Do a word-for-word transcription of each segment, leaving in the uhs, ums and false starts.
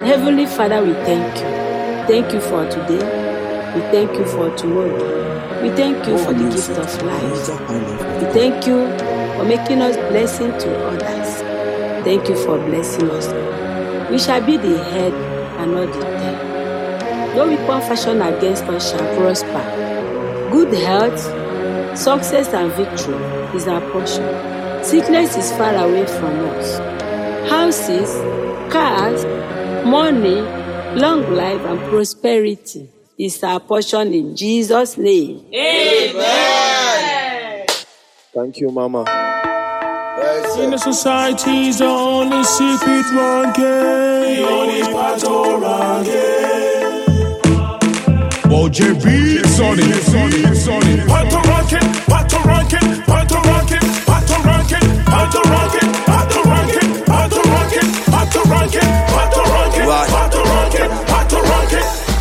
Heavenly Father, we thank you. Thank you for today. We thank you for tomorrow. We thank you for the gift of life. We thank you for making us blessing to others. Thank you for blessing us. We shall be the head and not the tail. No weapon fashioned against us shall prosper. Good health, success and victory is our portion. Sickness is far away from us. Houses, cars, money, long life and prosperity is our portion in Jesus' name. Amen. Thank you, Mama. In the society's the only secret ranking, the only battle ranking. O J beats on it, on it, on it. Battle ranking, battle ranking, battle ranking, battle ranking, battle ranking, battle ranking, battle ranking, battle ranking, battle ranking, battle ranking, battle ranking.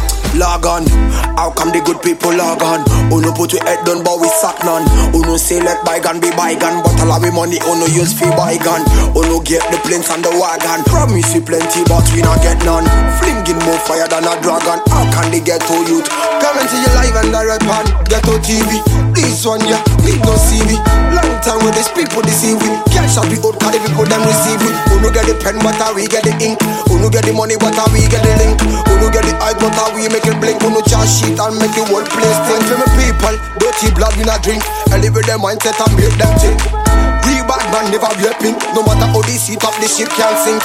Log on, how come the good people log on? Uno put your head down but we sack none. Uno say let bygone be bygone, but all of we money uno use for bygone. Uno get the planes and the wagon. Promise you plenty but we not get none. Flinging more fire than a dragon. How can they get to youth? Come into your live and direct pan. Get to T V. This one yeah, need no C V. Long time with these people deceive we. Can't shop the old card if we put them receive we. Uno get the pen but how we get the ink. Uno get the money but how we get the link. Uno get the eye but how we make it blink. Uno charge shit and make the whole place think. For me people, dirty blood we not drink. Elevate their mindset and make them think. Real bad man never weapon. No matter how they sit up, the ship can't sink.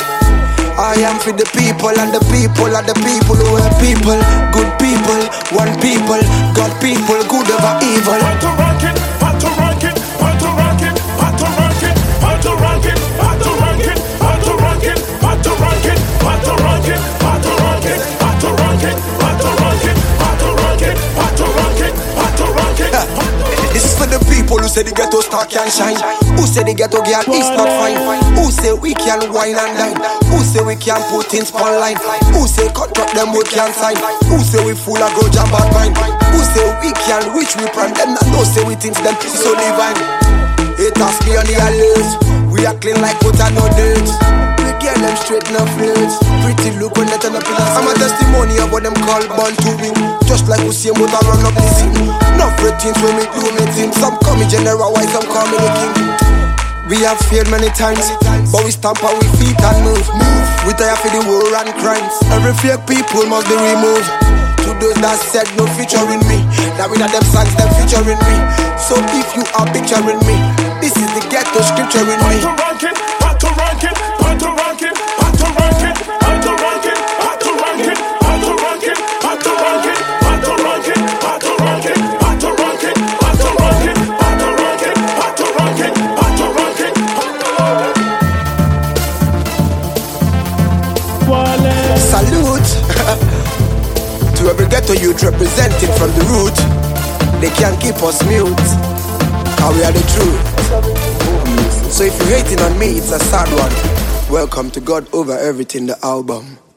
I am for the people and the people are the people who are people. Good people, one people, God people, good over evil. Battle ranking, battle ranking, battle ranking, battle ranking, battle ranking, battle ranking, battle ranking, battle ranking, battle ranking, battle ranking, battle ranking, battle ranking, battle ranking, battle ranking, battle ranking. This is for the people who say the ghetto star can shine. Who say the ghetto girl is not fine. Who say we can wine and dine. Who say we can put in line. Who say cut up them we can sign. Who say we full of grudge and bad mind. Who say we can reach we prime. Them that know say we think them so divine. It has me on the alert. We are clean like put and no dirt. We get them straight no flirts. Pretty look when they turn up in us. I'm a testimony of what them call born to win. Just like we see motor run up the scene. No afraid things when we do me things. Some call me general, why some call me the king. We have failed many times, but we stamp our feet and move. Move. We tire for the war and crimes. Every fake people must be removed. To those that said no featuring me, now we not them songs them featuring me. So if you are picturing me, this is the ghetto scripturing me. Battle ranking, battle ranking, battle ranking, battle ranking, battle ranking, battle ranking, battle ranking, battle ranking, battle ranking, battle ranking, battle ranking, battle ranking, battle ranking, battle ranking, battle ranking. Salute to every ghetto youth represented from the root. They can't keep us mute, cause we are the truth. So if you're hating on me, it's a sad one. Welcome to God Over Everything, the album.